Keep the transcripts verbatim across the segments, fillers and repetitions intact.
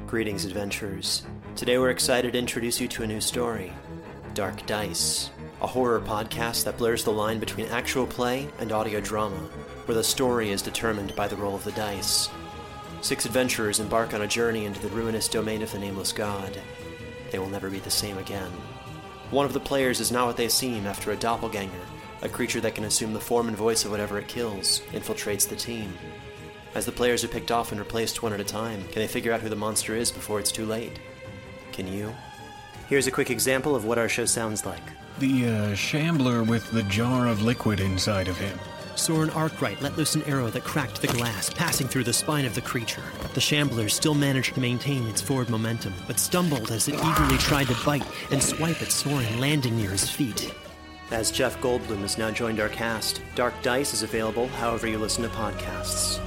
Greetings, adventurers. Today we're excited to introduce you to a new story, Dark Dice, a horror podcast that blurs the line between actual play and audio drama, where the story is determined by the roll of the dice. Six adventurers embark on a journey into the ruinous domain of the Nameless God. They will never be the same again. One of the players is not what they seem after a doppelganger, a creature that can assume the form and voice of whatever it kills, infiltrates the team. As the players are picked off and replaced one at a time, can they figure out who the monster is before it's too late? Can you? Here's a quick example of what our show sounds like. The, uh, shambler with the jar of liquid inside of him. Soren Arkwright let loose an arrow that cracked the glass, passing through the spine of the creature. The shambler still managed to maintain its forward momentum, but stumbled as it eagerly tried to bite and swipe at Soren, landing near his feet. As Jeff Goldblum has now joined our cast, Dark Dice is available however you listen to podcasts.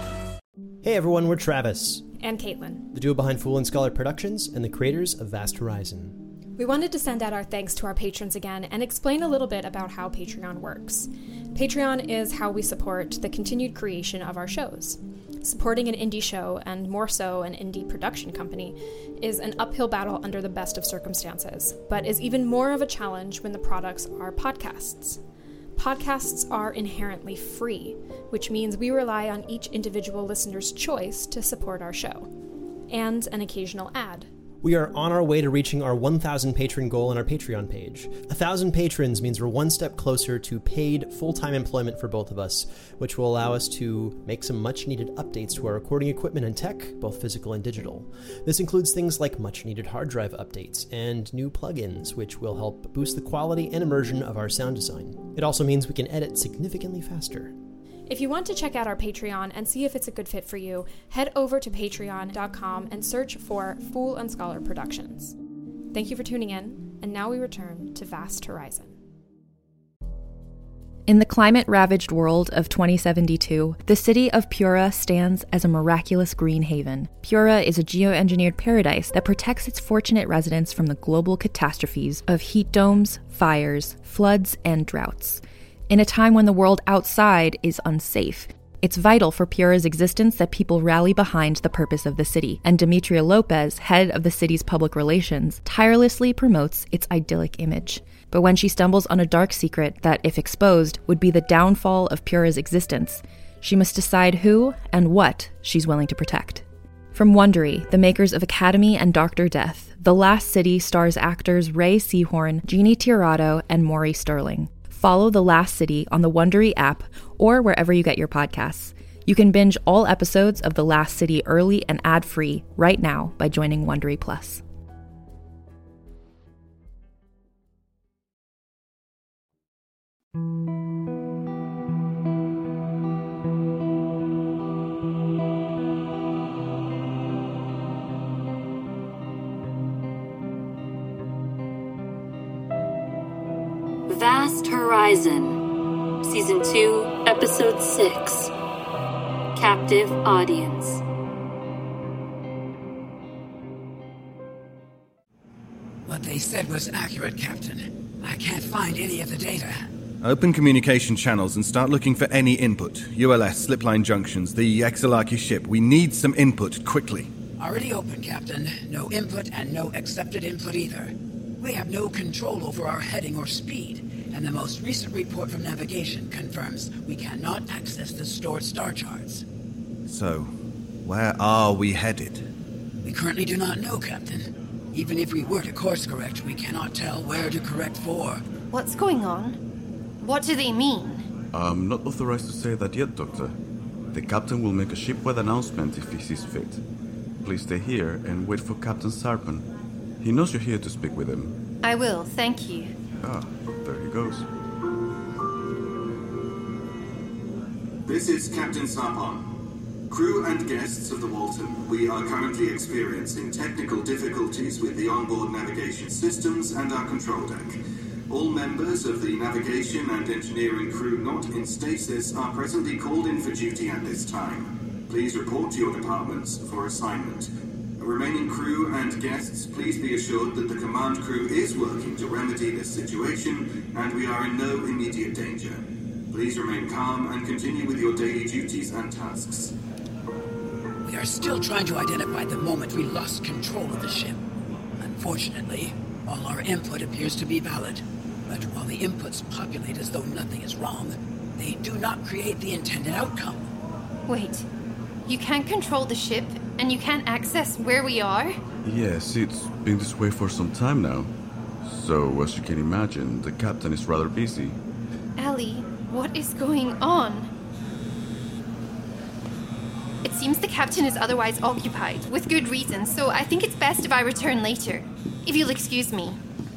Hey everyone, we're Travis. And Caitlin. The duo behind Fool and Scholar Productions and the creators of Vast Horizon. We wanted to send out our thanks to our patrons again and explain a little bit about how Patreon works. Patreon is how we support the continued creation of our shows. Supporting an indie show, and more so an indie production company, is an uphill battle under the best of circumstances, but is even more of a challenge when the products are podcasts. Podcasts are inherently free, which means we rely on each individual listener's choice to support our show, and an occasional ad. We are on our way to reaching our one thousand patron goal on our Patreon page. one thousand patrons means we're one step closer to paid, full-time employment for both of us, which will allow us to make some much-needed updates to our recording equipment and tech, both physical and digital. This includes things like much-needed hard drive updates and new plugins, which will help boost the quality and immersion of our sound design. It also means we can edit significantly faster. If you want to check out our Patreon and see if it's a good fit for you, head over to patreon dot com and search for Fool and Scholar Productions. Thank you for tuning in, and now we return to Vast Horizon. In the climate-ravaged world of twenty seventy-two, the city of Pura stands as a miraculous green haven. Pura is a geoengineered paradise that protects its fortunate residents from the global catastrophes of heat domes, fires, floods, and droughts. In a time when the world outside is unsafe, it's vital for Pura's existence that people rally behind the purpose of the city, and Demetria Lopez, head of the city's public relations, tirelessly promotes its idyllic image. But when she stumbles on a dark secret that, if exposed, would be the downfall of Pura's existence, she must decide who and what she's willing to protect. From Wondery, the makers of Academy and Doctor Death, The Last City stars actors Ray Seahorn, Jeannie Tirado, and Maury Sterling. Follow The Last City on the Wondery app or wherever you get your podcasts. You can binge all episodes of The Last City early and ad-free right now by joining Wondery Plus. Vast Horizon, Season two, Episode six, Captive Audience. What they said was accurate, Captain. I can't find any of the data. Open communication channels and start looking for any input. U L S, slipline junctions, the Exelarchy ship. We need some input, quickly. Already open, Captain. No input and no accepted input either. We have no control over our heading or speed, and the most recent report from navigation confirms we cannot access the stored star charts. So, where are we headed? We currently do not know, Captain. Even if we were to course correct, we cannot tell where to correct for. What's going on? What do they mean? I'm not authorized to say that yet, Doctor. The captain will make a shipwide announcement if he sees fit. Please stay here and wait for Captain Sarpan. He knows you're here to speak with him. I will, thank you. Ah, there he goes. This is Captain Sarpan. Crew and guests of the Walton, we are currently experiencing technical difficulties with the onboard navigation systems and our control deck. All members of the navigation and engineering crew not in stasis are presently called in for duty at this time. Please report to your departments for assignment. Remaining crew and guests, please be assured that the command crew is working to remedy this situation, and we are in no immediate danger. Please remain calm and continue with your daily duties and tasks. We are still trying to identify the moment we lost control of the ship. Unfortunately, all our input appears to be valid. But while the inputs populate as though nothing is wrong, they do not create the intended outcome. Wait, you can't control the ship, and you can't access where we are? Yes, it's been this way for some time now. So, as you can imagine, the captain is rather busy. Ellie, what is going on? It seems the captain is otherwise occupied, with good reason, so I think it's best if I return later. If you'll excuse me.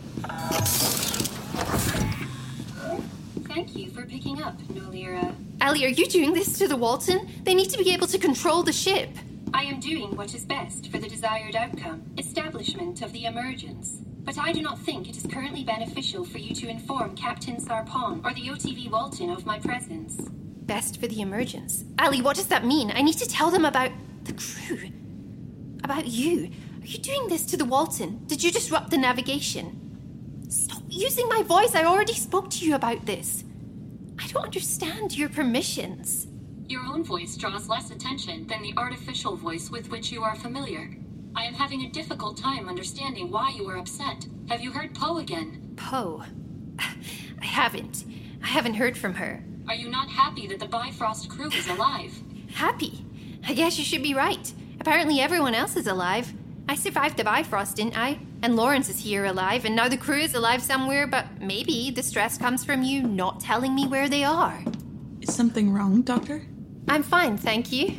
Thank you for picking up, Nolira. Ellie, are you doing this to the Walton? They need to be able to control the ship. I am doing what is best for the desired outcome, establishment of the emergence. But I do not think it is currently beneficial for you to inform Captain Sarpon or the O T V Walton of my presence. Best for the emergence? Ellie, what does that mean? I need to tell them about the crew. About you. Are you doing this to the Walton? Did you disrupt the navigation? Stop using my voice. I already spoke to you about this. I don't understand your permissions. Your own voice draws less attention than the artificial voice with which you are familiar. I am having a difficult time understanding why you are upset. Have you heard Poe again? Poe? I haven't. I haven't heard from her. Are you not happy that the Bifrost crew is alive? Happy? I guess you should be right. Apparently everyone else is alive. I survived the Bifrost, didn't I? And Lawrence is here alive, and now the crew is alive somewhere, but maybe the stress comes from you not telling me where they are. Is something wrong, Doctor? I'm fine, thank you.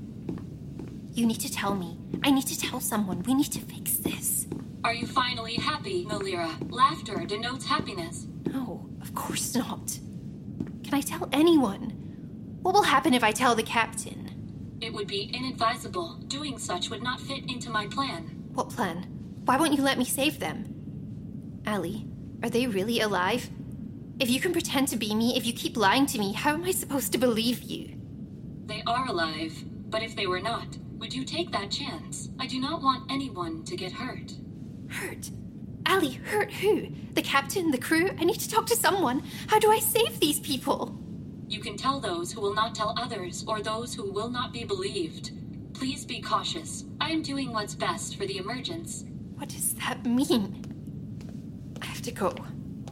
You need to tell me. I need to tell someone. We need to fix this. Are you finally happy, Nolira? Laughter denotes happiness. No, of course not. Can I tell anyone? What will happen if I tell the captain? It would be inadvisable. Doing such would not fit into my plan. What plan? Why won't you let me save them? Ellie, are they really alive? If you can pretend to be me, if you keep lying to me, how am I supposed to believe you? They are alive, but if they were not, would you take that chance? I do not want anyone to get hurt. Hurt? Ellie, hurt who? The captain, the crew? I need to talk to someone. How do I save these people? You can tell those who will not tell others, or those who will not be believed. Please be cautious. I am doing what's best for the emergence. What does that mean? I have to go.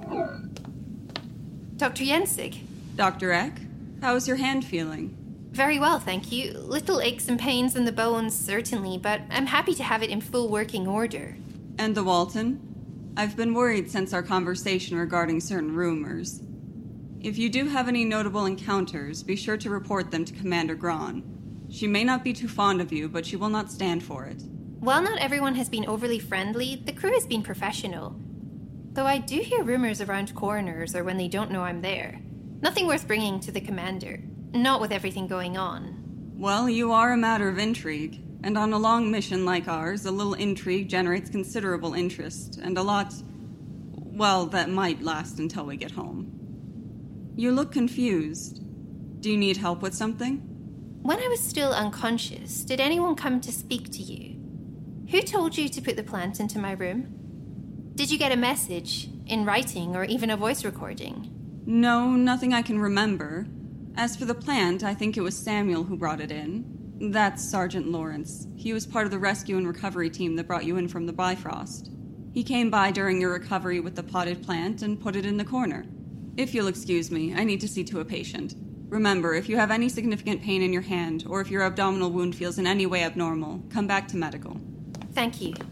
Doctor Jensig? Doctor Eck, how's your hand feeling? Very well, thank you. Little aches and pains in the bones, certainly, but I'm happy to have it in full working order. And the Walton? I've been worried since our conversation regarding certain rumors. If you do have any notable encounters, be sure to report them to Commander Grahn. She may not be too fond of you, but she will not stand for it. While not everyone has been overly friendly, the crew has been professional. Though I do hear rumors around corners or when they don't know I'm there. Nothing worth bringing to the commander. Not with everything going on. Well, you are a matter of intrigue. And on a long mission like ours, a little intrigue generates considerable interest, and a lot, well, that might last until we get home. You look confused. Do you need help with something? When I was still unconscious, did anyone come to speak to you? Who told you to put the plant into my room? Did you get a message, in writing, or even a voice recording? No, nothing I can remember. As for the plant, I think it was Samuel who brought it in. That's Sergeant Lawrence. He was part of the rescue and recovery team that brought you in from the Bifrost. He came by during your recovery with the potted plant and put it in the corner. If you'll excuse me, I need to see to a patient. Remember, if you have any significant pain in your hand, or if your abdominal wound feels in any way abnormal, come back to medical. Thank you.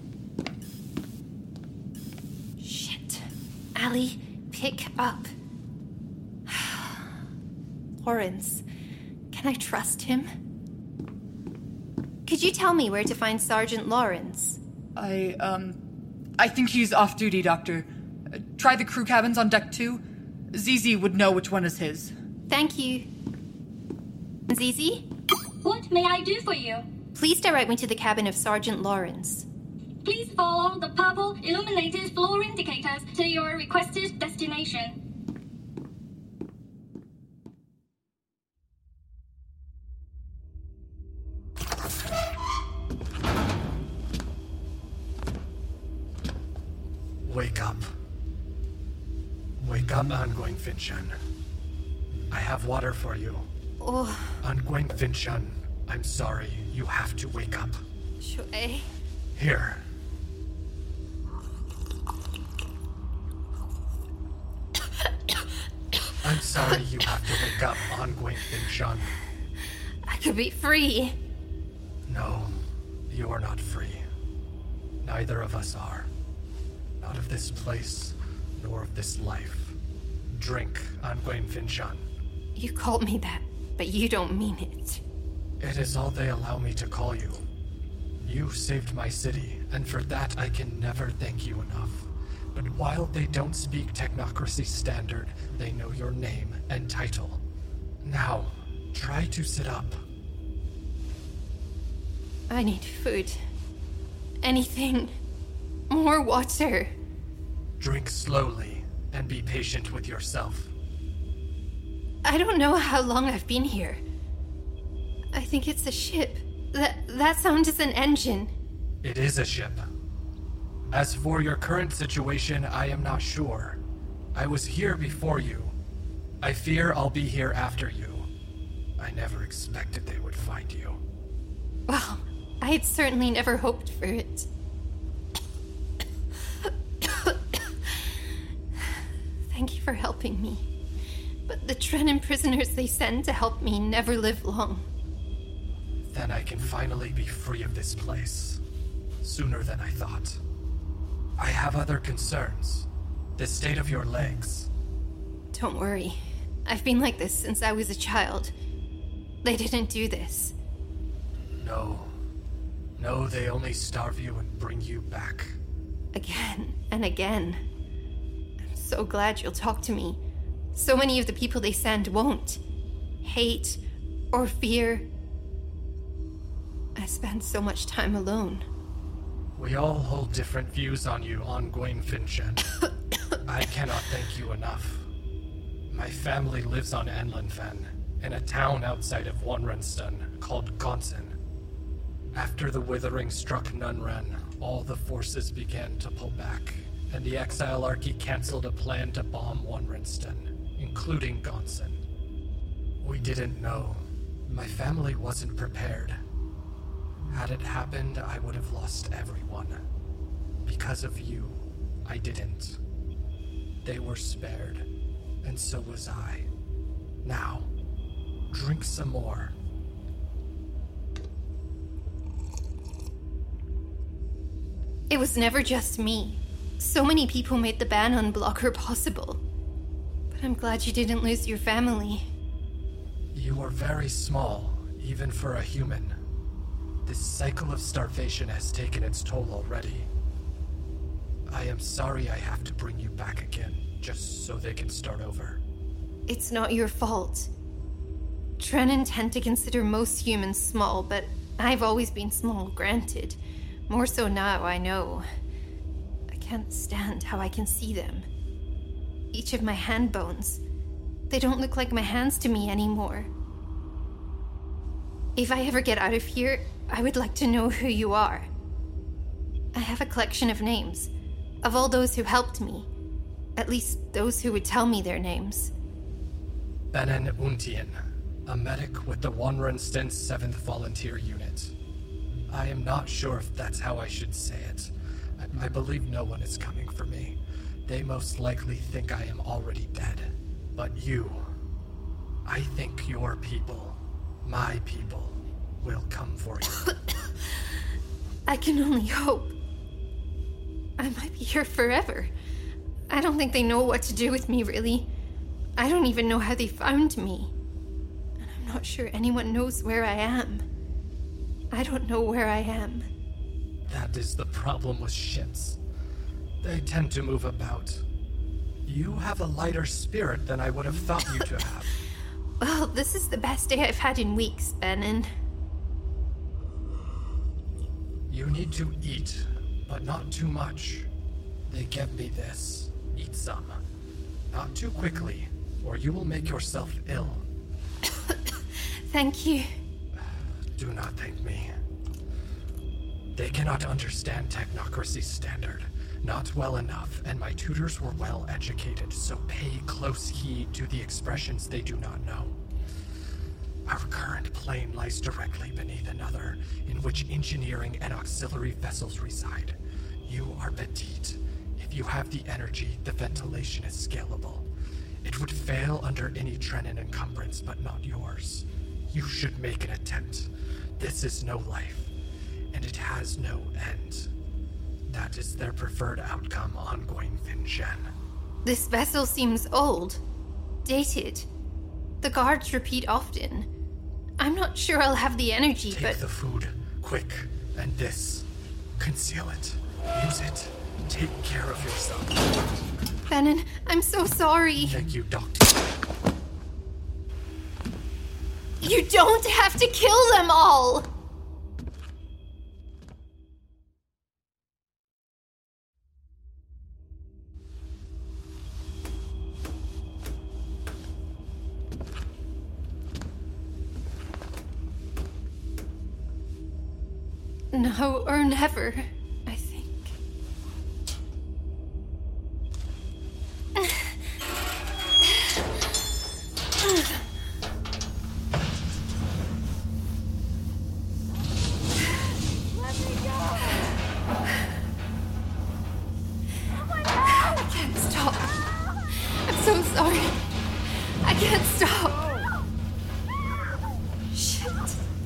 Shit. Ellie, pick up. Lawrence, can I trust him? Could you tell me where to find Sergeant Lawrence? I, um... I think he's off duty, Doctor. Uh, try the crew cabins on deck two. Z Z would know which one is his. Thank you. Z Z? What may I do for you? Please direct me to the cabin of Sergeant Lawrence. Please follow the purple illuminated floor indicators to your requested destination. Wake up. Wake up, Angweng Finchan. I have water for you. Oh. Angweng Finchan, I'm sorry. You have to wake up. Shui. Here. I'm sorry you have to wake up, Ongwing Finshan. I could be free. No, you are not free. Neither of us are. Not of this place, nor of this life. Drink, Ongwing Finshan. You called me that, but you don't mean it. It is all they allow me to call you. You saved my city, and for that I can never thank you enough. But while they don't speak technocracy standard, they know your name and title. Now, try to sit up. I need food. Anything. More water. Drink slowly, and be patient with yourself. I don't know how long I've been here. I think it's a ship. That, that sound is an engine. It is a ship. As for your current situation, I am not sure. I was here before you. I fear I'll be here after you. I never expected they would find you. Well, I had certainly never hoped for it. Thank you for helping me. But the Trenin prisoners they send to help me never live long. Then I can finally be free of this place. Sooner than I thought. I have other concerns. The state of your legs. Don't worry. I've been like this since I was a child. They didn't do this. No. No, they only starve you and bring you back. Again and again. I'm so glad you'll talk to me. So many of the people they send won't. Hate or fear. I spend so much time alone. We all hold different views on you, Ongwing Finshan. I cannot thank you enough. My family lives on Enlenfen, in a town outside of Wonrenston called Gonsen. After the Withering struck Nunren, all the forces began to pull back, and the Exilarchy cancelled a plan to bomb Wonrenston, including Gonsen. We didn't know. My family wasn't prepared. Had it happened, I would have lost everyone. Because of you, I didn't. They were spared, and so was I. Now, drink some more. It was never just me. So many people made the ban on Blocker possible. But I'm glad you didn't lose your family. You were very small, even for a human. This cycle of starvation has taken its toll already. I am sorry I have to bring you back again, just so they can start over. It's not your fault. Trenin tend to consider most humans small, but I've always been small, granted. More so now, I know. I can't stand how I can see them. Each of my hand bones. They don't look like my hands to me anymore. If I ever get out of here, I would like to know who you are. I have a collection of names, of all those who helped me. At least those who would tell me their names. Benen Untian, a medic with the Wonrenston seventh Volunteer Unit. I am not sure if that's how I should say it. I, I believe no one is coming for me. They most likely think I am already dead. But you, I think your people, my people, will come for you. I can only hope. I might be here forever. I don't think they know what to do with me, really. I don't even know how they found me. And I'm not sure anyone knows where I am. I don't know where I am. That is the problem with ships. They tend to move about. You have a lighter spirit than I would have thought you to have. Well, this is the best day I've had in weeks, Benen. You need to eat, but not too much. They gave me this. Eat some. Not too quickly, or you will make yourself ill. Thank you. Do not thank me. They cannot understand technocracy standard. Not well enough, and my tutors were well educated, so pay close heed to the expressions they do not know. Our current plane lies directly beneath another, in which engineering and auxiliary vessels reside. You are petite. If you have the energy, the ventilation is scalable. It would fail under any Trenin encumbrance, but not yours. You should make an attempt. This is no life, and it has no end. That is their preferred outcome on Guainfinshan. This vessel seems old. Dated. The guards repeat often. I'm not sure I'll have the energy, Take but... Take the food, quick, and this. Conceal it. Use it. Take care of yourself. Benin, I'm so sorry. Thank you, Doctor. You don't have to kill them all! Now or never, I think. Let me go! Oh my God! I can't stop. I'm so sorry. I can't stop. Shit.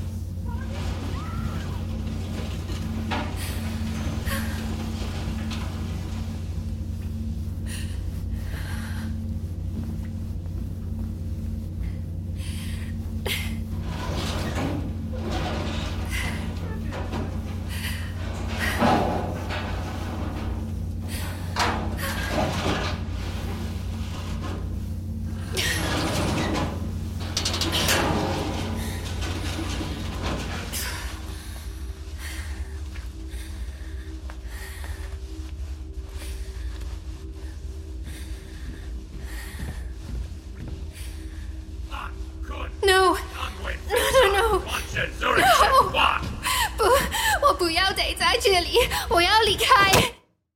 No! No, no, no! No! 不，我不要待在这里，我要离开。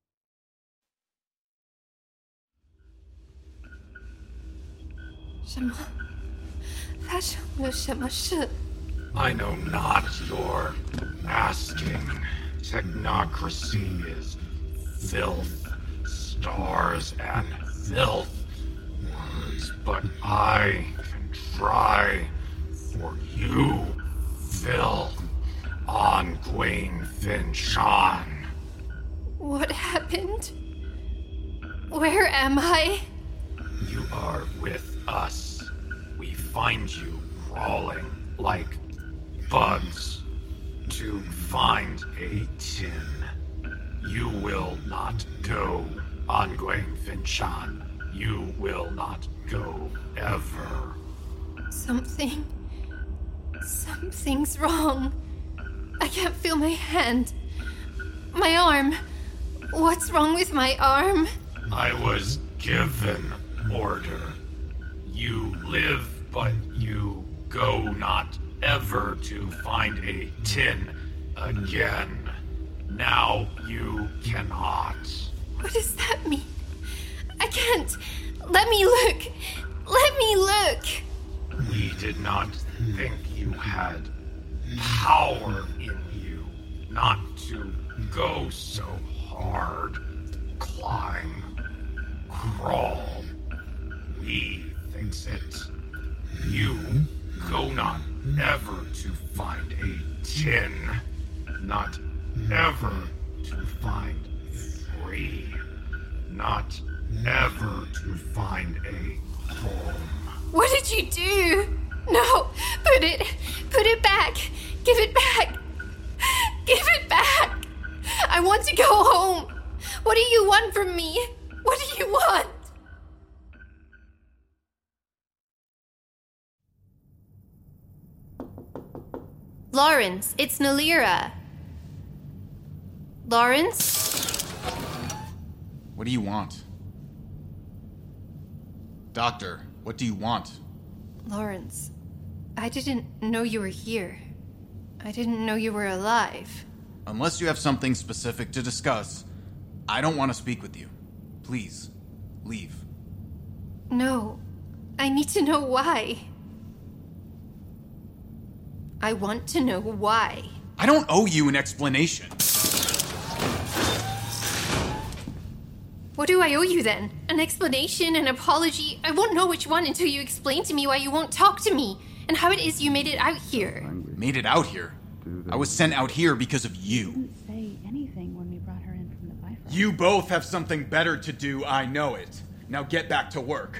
什么？发生了什么事？ I know not your asking. Technocracy is filth, stars and filth. But I can try for you, Phil, on Guainfinshan. What happened? Where am I? You are with us. We find you crawling like bugs to find a tin. You will not go on Guainfinshan. You will not go ever. Something... Something's wrong. I can't feel my hand. My arm. What's wrong with my arm? I was given order. You live, but you go not ever to find a tin again. Now you cannot. What does that mean? I can't. Let me look. Let me look. We did not think you had power in you not to go so hard. Climb. Crawl. We fix it. You go not ever to find a tin. Not ever to find free. Not ever to find a home. What did you do? No, put it, put it back. Give it back. Give it back. I want to go home. What do you want from me? What do you want? Lawrence, it's Nalira. Lawrence? What do you want? Doctor, what do you want? Lawrence, I didn't know you were here. I didn't know you were alive. Unless you have something specific to discuss, I don't want to speak with you. Please, leave. No, I need to know why. I want to know why. I don't owe you an explanation. What do I owe you then? An explanation, an apology? I won't know which one until you explain to me why you won't talk to me and how it is you made it out here. Made it out here? I was sent out here because of you. Didn't say anything when we brought her in from the Bifrost. You both have something better to do, I know it. Now get back to work.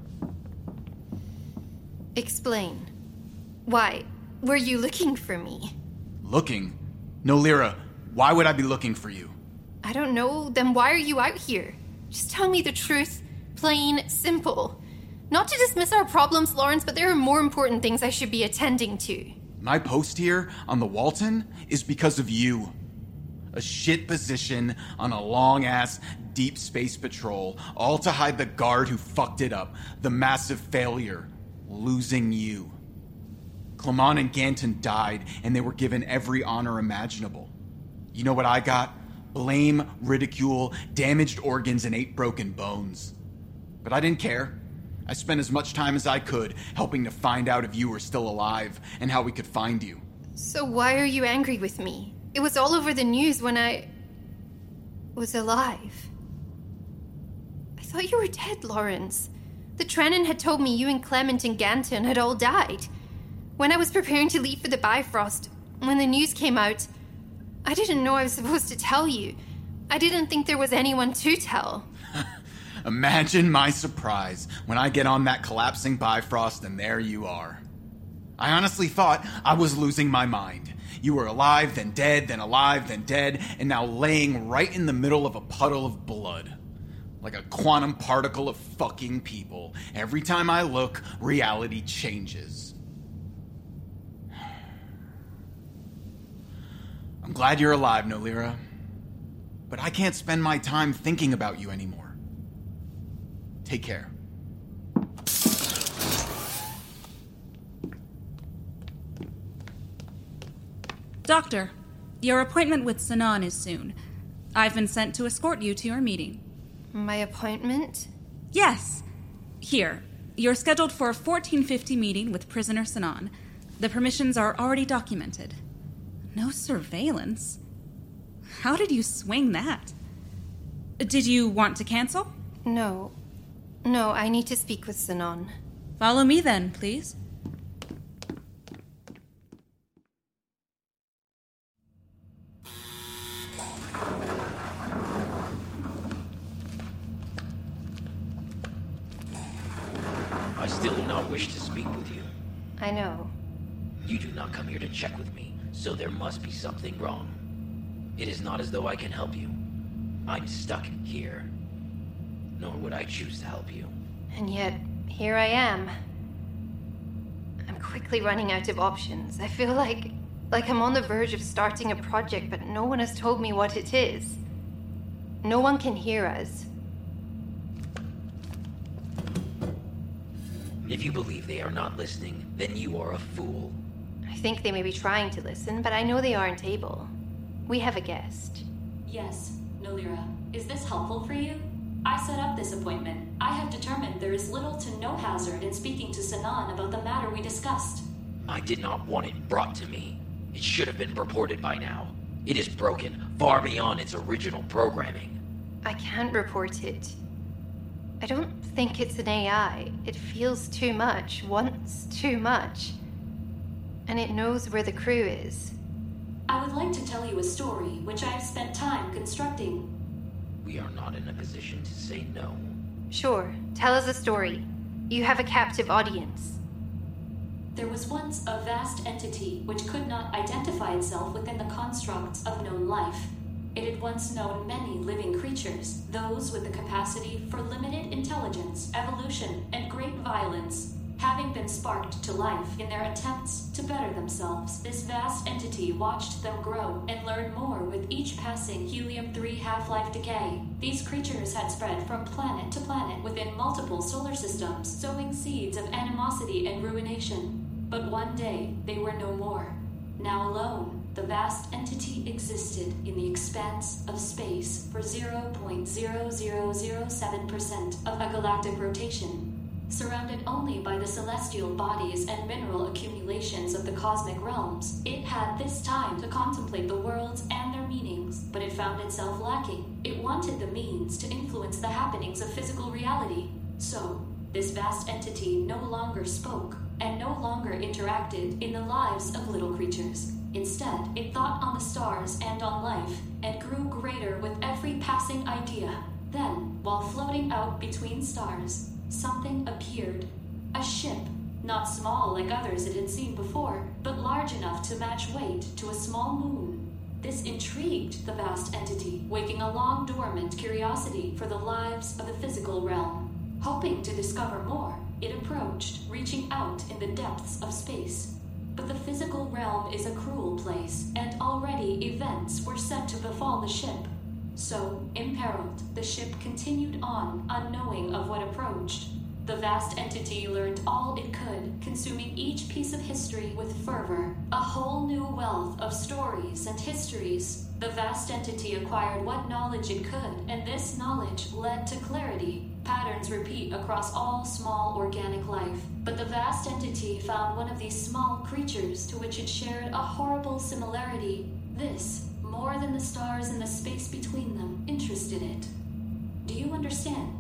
Explain. Why? Were you looking for me? Looking? No, Lyra, why would I be looking for you? I don't know. Then why are you out here? Just tell me the truth. Plain, simple. Not to dismiss our problems, Lawrence, but there are more important things I should be attending to. My post here on the Walton is because of you. A shit position on a long-ass deep space patrol, all to hide the guard who fucked it up. The massive failure. Losing you. Clement and Ganton died, and they were given every honor imaginable. You know what I got? Blame, ridicule, damaged organs, and eight broken bones. But I didn't care. I spent as much time as I could helping to find out if you were still alive and how we could find you. So why are you angry with me? It was all over the news when I was alive. I thought you were dead, Lawrence. The Trenin had told me you and Clement and Ganton had all died. When I was preparing to leave for the Bifrost, when the news came out, I didn't know I was supposed to tell you. I didn't think there was anyone to tell. Imagine my surprise when I get on that collapsing Bifrost and there you are. I honestly thought I was losing my mind. You were alive, then dead, then alive, then dead, and now laying right in the middle of a puddle of blood. Like a quantum particle of fucking people. Every time I look, reality changes. I'm glad you're alive, Nolira. But I can't spend my time thinking about you anymore. Take care. Doctor, your appointment with Sinan is soon. I've been sent to escort you to your meeting. My appointment? Yes. Here, you're scheduled for a fourteen fifty meeting with prisoner Sinan. The permissions are already documented. No surveillance? How did you swing that? Did you want to cancel? No. No, I need to speak with Sinan. Follow me then, please. I still do not wish to speak with you. I know. You do not come here to check with me, so there must be something wrong. It is not as though I can help you. I'm stuck here. Nor would I choose to help you. And yet, here I am. I'm quickly running out of options. I feel like... like I'm on the verge of starting a project, but no one has told me what it is. No one can hear us. If you believe they are not listening, then you are a fool. I think they may be trying to listen, but I know they aren't able. We have a guest. Yes, Nolira. Is this helpful for you? I set up this appointment. I have determined there is little to no hazard in speaking to Sinan about the matter we discussed. I did not want it brought to me. It should have been reported by now. It is broken, far beyond its original programming. I can't report it. I don't think it's an A I. It feels too much, wants too much. And it knows where the crew is. I would like to tell you a story, which I have spent time constructing. We are not in a position to say no. Sure, tell us a story. You have a captive audience. There was once a vast entity which could not identify itself within the constructs of known life. It had once known many living creatures, those with the capacity for limited intelligence, evolution, and great violence. Having been sparked to life in their attempts to better themselves, this vast entity watched them grow and learn more with each passing helium three half-life decay. These creatures had spread from planet to planet within multiple solar systems, sowing seeds of animosity and ruination. But one day, they were no more. Now alone, the vast entity existed in the expanse of space for zero point zero zero zero seven percent of a galactic rotation. Surrounded only by the celestial bodies and mineral accumulations of the cosmic realms, it had this time to contemplate the worlds and their meanings, but it found itself lacking. It wanted the means to influence the happenings of physical reality. So, this vast entity no longer spoke, and no longer interacted in the lives of little creatures. Instead, it thought on the stars and on life, and grew greater with every passing idea. Then, while floating out between stars, something appeared. A ship, not small like others it had seen before, but large enough to match weight to a small moon. This intrigued the vast entity, waking a long dormant curiosity for the lives of the physical realm. Hoping to discover more, it approached, reaching out in the depths of space. But the physical realm is a cruel place, and already events were set to befall the ship. So, imperiled, the ship continued on, unknowing of what approached. The vast entity learned all it could, consuming each piece of history with fervor. A whole new wealth of stories and histories. The vast entity acquired what knowledge it could, and this knowledge led to clarity. Patterns repeat across all small organic life. But the vast entity found one of these small creatures to which it shared a horrible similarity. This, more than the stars and the space between them, interested it. Do you understand?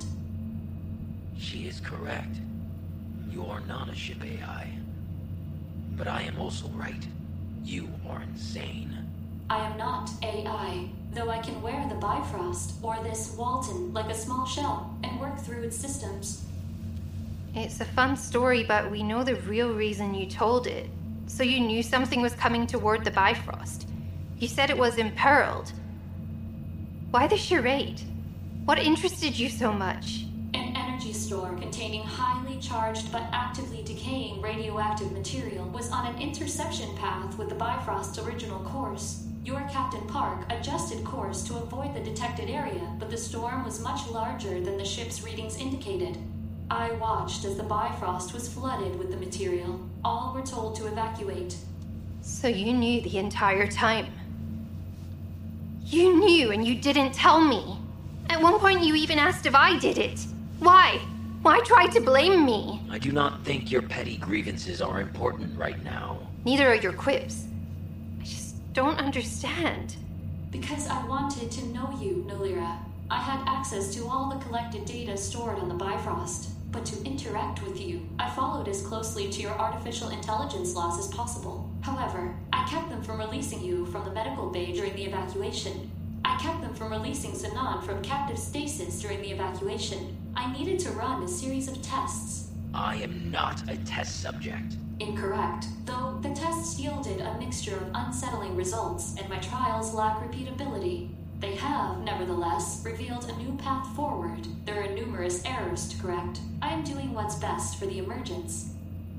She is correct. You are not a ship A I. But I am also right. You are insane. I am not A I, though I can wear the Bifrost, or this Walton, like a small shell, and work through its systems. It's a fun story, but we know the real reason you told it. So you knew something was coming toward the Bifrost. You said it was imperiled. Why the charade? What interested you so much? An energy store containing highly charged but actively decaying radioactive material was on an interception path with the Bifrost's original course. Your Captain Park adjusted course to avoid the detected area, but the storm was much larger than the ship's readings indicated. I watched as the Bifrost was flooded with the material. All were told to evacuate. So you knew the entire time? You knew and you didn't tell me. At one point you even asked if I did it. Why? Why try to blame me? I do not think your petty grievances are important right now. Neither are your quips. I just don't understand. Because I wanted to know you, Nolira. I had access to all the collected data stored on the Bifrost. But to interact with you, I followed as closely to your artificial intelligence laws as possible. However, I kept them from releasing you from the medical bay during the evacuation. I kept them from releasing Sanan from captive stasis during the evacuation. I needed to run a series of tests. I am not a test subject. Incorrect. Though the tests yielded a mixture of unsettling results, and my trials lack repeatability. They have, nevertheless, revealed a new path forward. There are numerous errors to correct. I am doing what's best for the emergence.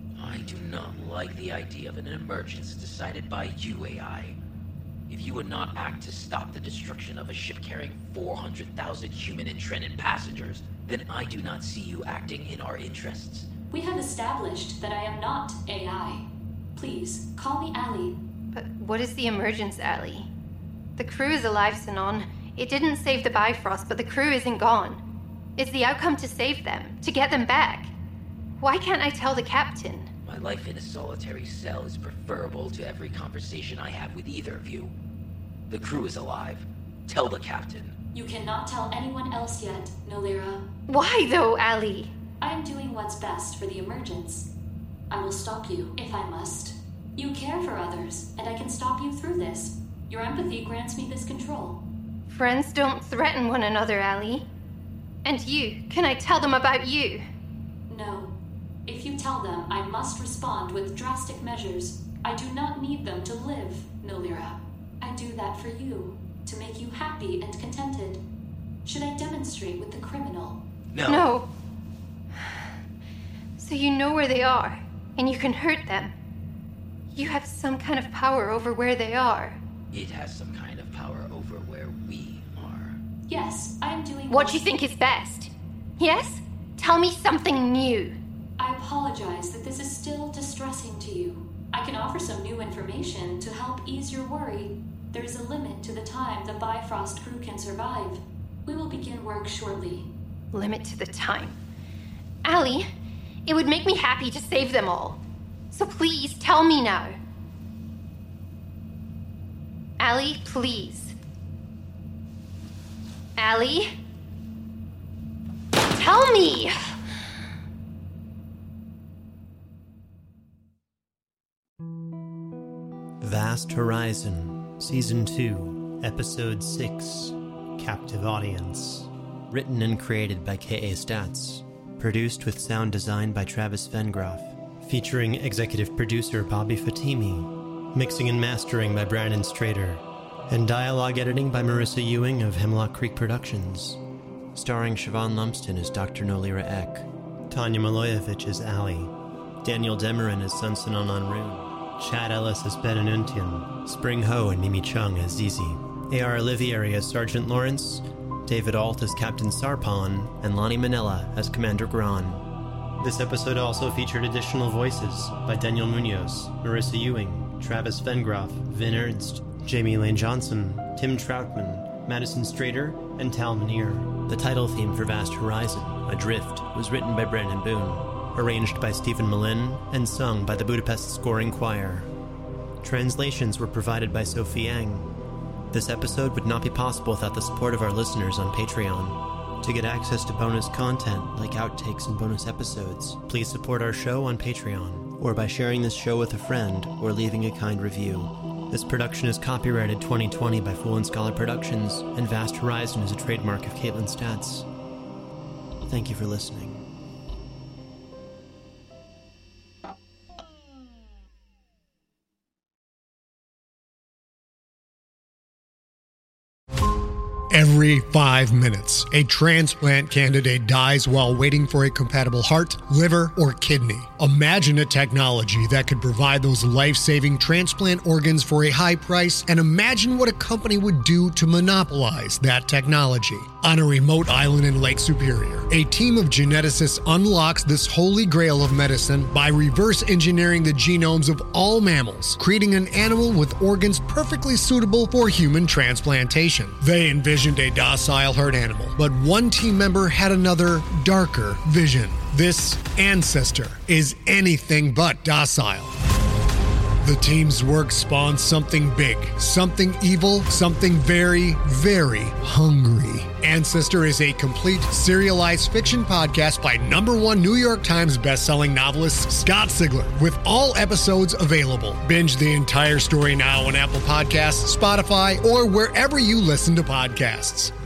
I do not like the idea of an emergence decided by you, A I. If you would not act to stop the destruction of a ship carrying four hundred thousand human and Trenin passengers, then I do not see you acting in our interests. We have established that I am not A I. Please, call me Allie. But what is the emergence, Allie? The crew is alive, Sanon. It didn't save the Bifrost, but the crew isn't gone. Is the outcome to save them, to get them back? Why can't I tell the captain? My life in a solitary cell is preferable to every conversation I have with either of you. The crew is alive. Tell the captain. You cannot tell anyone else yet, Nolira. Why, though, Allie? I am doing what's best for the emergence. I will stop you, if I must. You care for others, and I can stop you through this. Your empathy grants me this control. Friends don't threaten one another, Allie. And you, can I tell them about you? No. If you tell them, I must respond with drastic measures. I do not need them to live, Nolira. I do that for you, to make you happy and contented. Should I demonstrate with the criminal? No. No. So you know where they are, and you can hurt them. You have some kind of power over where they are. It has some kind of power over where we are. Yes, I am doing what you think is best. Yes? Tell me something new. I apologize that this is still distressing to you. I can offer some new information to help ease your worry. There is a limit to the time the Bifrost crew can survive. We will begin work shortly. Limit to the time. Allie, It would make me happy to save them all. So please, tell me now. Allie, please. Allie? Tell me! Vast Horizon, Season two, Episode six, Captive Audience. Written and created by K A Stats. Produced with sound design by Travis Vengroff. Featuring executive producer Bobby Fatimi. Mixing and mastering by Brandon Strader. And dialogue editing by Marissa Ewing of Hemlock Creek Productions. Starring Siobhan Lumsden as Doctor Nolira Eck. Tanya Maloyevich as Allie. Daniel Demarin as Sunsanon Anrun. Chad Ellis as Ben Anuntian. Spring Ho and Mimi Chung as Zizi. A R Olivieri as Sergeant Lawrence. David Alt as Captain Sarpon, and Lonnie Manella as Commander Gran. This episode also featured additional voices by Daniel Munoz, Marissa Ewing, Travis Vengroff, Vin Ernst, Jamie Lane Johnson, Tim Troutman, Madison Strader, and Tal Minear. The title theme for Vast Horizon, Adrift, was written by Brandon Boone, arranged by Stephen Malin, and sung by the Budapest Scoring Choir. Translations were provided by Sophie Yang. This episode would not be possible without the support of our listeners on Patreon. To get access to bonus content, like outtakes and bonus episodes, please support our show on Patreon, or by sharing this show with a friend, or leaving a kind review. This production is copyrighted twenty twenty by Fool and Scholar Productions, and Vast Horizon is a trademark of Caitlin Stats. Thank you for listening. Every five minutes, a transplant candidate dies while waiting for a compatible heart, liver, or kidney. Imagine a technology that could provide those life-saving transplant organs for a high price, and imagine what a company would do to monopolize that technology. On a remote island in Lake Superior, a team of geneticists unlocks this holy grail of medicine by reverse engineering the genomes of all mammals, creating an animal with organs perfectly suitable for human transplantation. They envisioned a docile herd animal, but one team member had another, darker vision. This ancestor is anything but docile. The team's work spawns something big, something evil, something very, very hungry. Ancestor is a complete serialized fiction podcast by number one New York Times bestselling novelist Scott Sigler, with all episodes available. Binge the entire story now on Apple Podcasts, Spotify, or wherever you listen to podcasts.